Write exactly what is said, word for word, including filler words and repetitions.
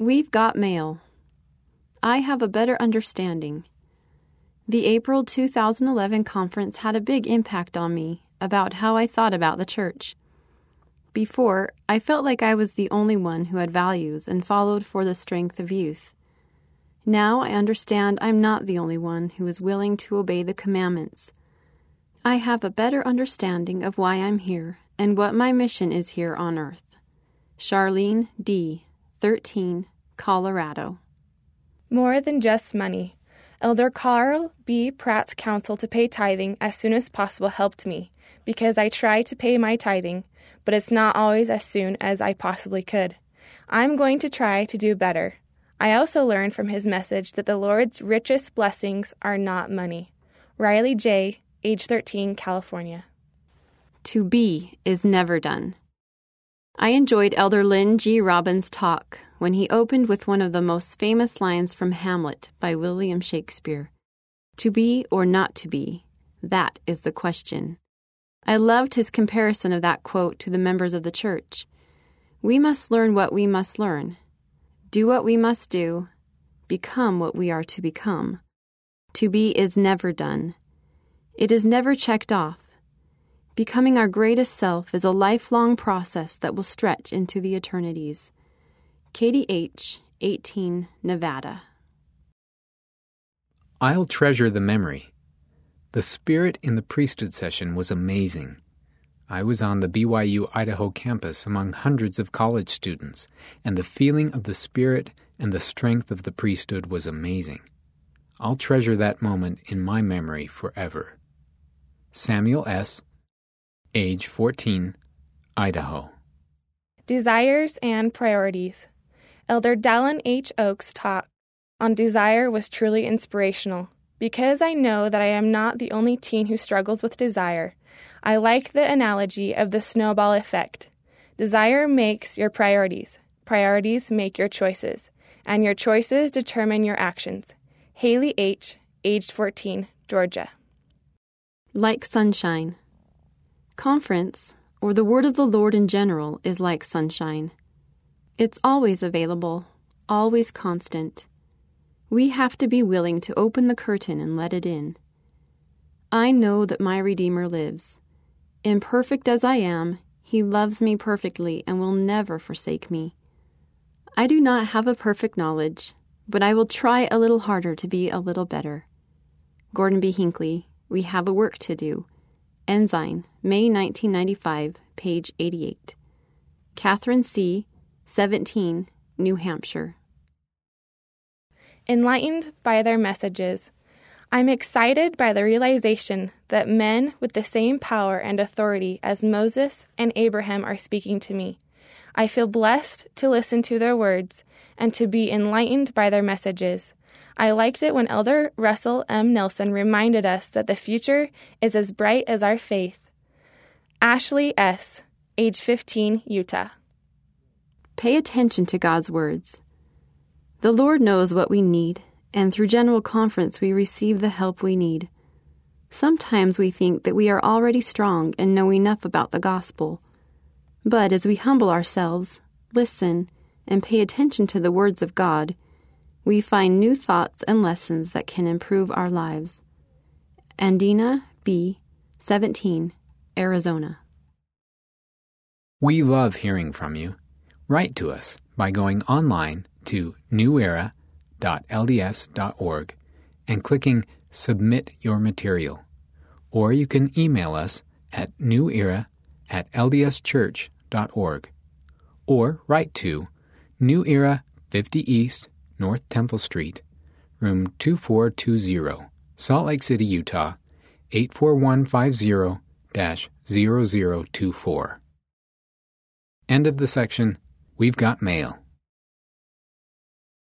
We've got mail. I have a better understanding. The April two thousand eleven conference had a big impact on me about how I thought about the church. Before, I felt like I was the only one who had values and followed for the strength of youth. Now I understand I'm not the only one who is willing to obey the commandments. I have a better understanding of why I'm here and what my mission is here on earth. Charlene D., thirteen, Colorado. More than just money. Elder Carl B. Pratt's counsel to pay tithing as soon as possible helped me, because I try to pay my tithing, but it's not always as soon as I possibly could. I'm going to try to do better. I also learned from his message that the Lord's richest blessings are not money. Riley J., age thirteen, California. To be is never done. I enjoyed Elder Lynn G. Robbins' talk when he opened with one of the most famous lines from Hamlet by William Shakespeare. To be or not to be, that is the question. I loved his comparison of that quote to the members of the church. We must learn what we must learn, do what we must do, become what we are to become. To be is never done. It is never checked off. Becoming our greatest self is a lifelong process that will stretch into the eternities. Katie H., eighteen, Nevada. I'll treasure the memory. The spirit in the priesthood session was amazing. I was on the B Y U Idaho campus among hundreds of college students, and the feeling of the spirit and the strength of the priesthood was amazing. I'll treasure that moment in my memory forever. Samuel S., age fourteen, Idaho. Desires and Priorities. Elder Dallin H. Oaks' talk on desire was truly inspirational. Because I know that I am not the only teen who struggles with desire, I like the analogy of the snowball effect. Desire makes your priorities. Priorities make your choices. And your choices determine your actions. Haley H., age fourteen, Georgia. Like sunshine. Conference, or the word of the Lord in general, is like sunshine. It's always available, always constant. We have to be willing to open the curtain and let it in. I know that my Redeemer lives. Imperfect as I am, He loves me perfectly and will never forsake me. I do not have a perfect knowledge, but I will try a little harder to be a little better. Gordon B. Hinckley, We Have a Work to Do. Ensign, May nineteen ninety-five, page eighty-eight. Catherine C., seventeen, New Hampshire. Enlightened by their messages. I'm excited by the realization that men with the same power and authority as Moses and Abraham are speaking to me. I feel blessed to listen to their words and to be enlightened by their messages. I liked it when Elder Russell M. Nelson reminded us that the future is as bright as our faith. Ashley S., age fifteen, Utah. Pay attention to God's words. The Lord knows what we need, and through General Conference we receive the help we need. Sometimes we think that we are already strong and know enough about the gospel. But as we humble ourselves, listen, and pay attention to the words of God, we find new thoughts and lessons that can improve our lives. Andina B., seventeen, Arizona. We love hearing from you. Write to us by going online to new era dot l d s dot org and clicking Submit Your Material. Or you can email us at newera at l d s church dot org. Or write to New Era, fifty East, North Temple Street, room two four two zero, Salt Lake City, Utah, eight four one five zero dash zero zero two four. End of the section. We've got mail.